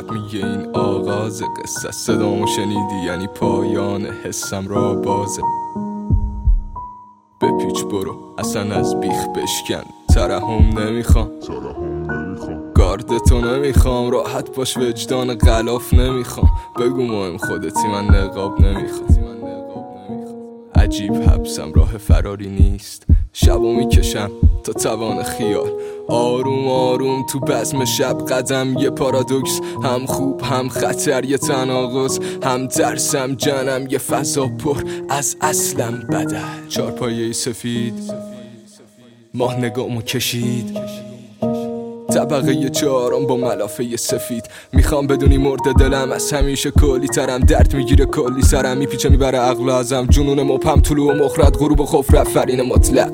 عشق میگه این آغاز قصه، صدامو شنیدی یعنی پایان حسم را بازه. بپیچ برو اصلا از بیخ بشکن، ترحم نمیخوام گاردتو نمیخوام، راحت باش وجدان غلاف نمیخوام، بگو مهم خودتی من نقاب نمیخوام. عجیب حبسم راه فراری نیست، شبو میکشم تا توان خیال، آروم آروم تو بزم شب قدم، یه پارادوکس، هم خوب هم خطر، یه تناقض، هم ترسم جنم، یه فضا پر از اصلم بدل. چارپایه سفید ماه نگامو کشید، طبقه چهارم با ملافه سفید، میخوام بدونی مرد دلم از همیشه کلی ترم، درد میگیره کلی سرم، میپیچه میبره عقل ازم، جنون مبهم، طلوع مخرد، غروب خوف، رفرین مطلق.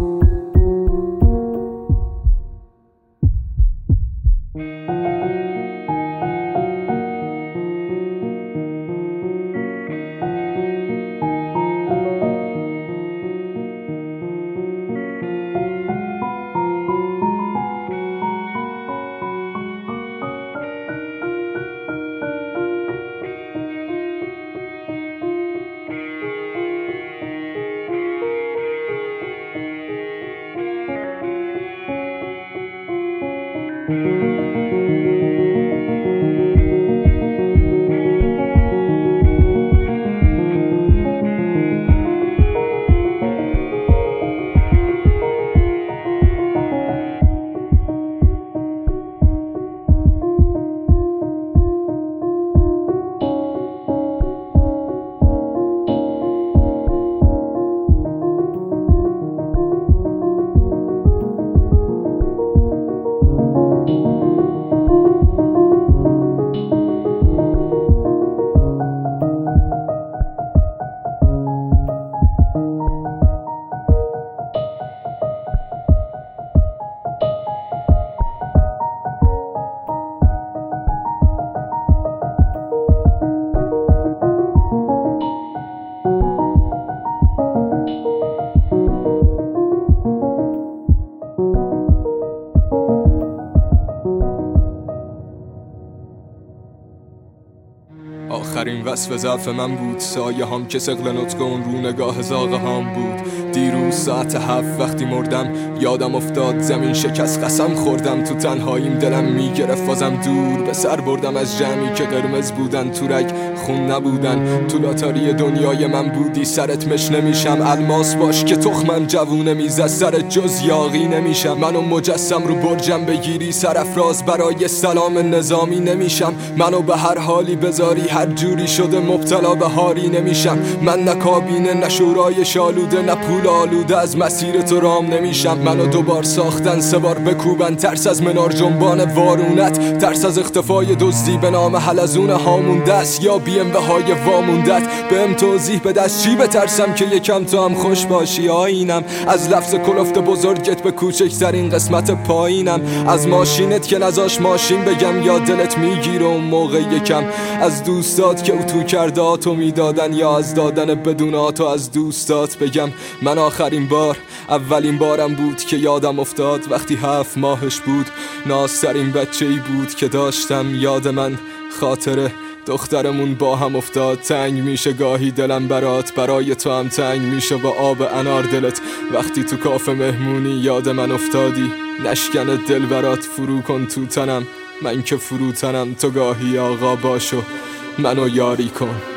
آخرین وصف ضعف من بود، سایه هم که سقل نطق اون رو نگاه زاغه هم بود. دیروز ساعت 7 وقتی مردم یادم افتاد زمین شکست، قسم خوردم تو تنهاییم دلم میگرفت بازم دور به سر بردم از جمعی که قرمز بودن، تو رگ خون نبودن، تو لاتاری دنیای من بودی، سرت مش نمیشم، الماس باش که تخمم جوونه میزد، سرت جز یاغی نمیشم، منو مجسم رو برجم بگیری، سرافراز برای سلام نظامی نمیشم، منو به هر حالی بذاری هر جوری شده مبتلا به هاری نمیشم، من نه کابینه نه شورای شالوده نه پول آلوده، از مسیر تو رام نمیشم، منو دوبار ساختن 3 بار بکوبن، ترس از منار جنبان وارونت، ترس از اختفای دزدی به نام حلزون هامونده است، یا بیم به های واموندت، بهم توضیح بده از چی بترسم که یکم تو هم خوش باشی آینم، از لفظ کلفت بزرگت به کوچکترین قسمت پایینم، از ماشینت که نذاش ماشین بگم یا دلت میگیره اون موقع یکم، از دوستات که اتو کرده آتو میدادن یا از دادن بدون آتو از دوستات بگم. من آخرین بار اولین بارم بود که یادم افتاد وقتی 7 ماهش بود، نازترین بچه‌ای بود که داشتم، یاد من خاطره دخترمون با هم افتاد، تنگ میشه گاهی دلم برات، برای تو هم تنگ میشه با آب انار دلت، وقتی تو کافه مهمونی یاد من افتادی، نشکن دل برات فرو کن تو تنم، من که فروتنم، تو گاهی آقا باشو منو یاری کن.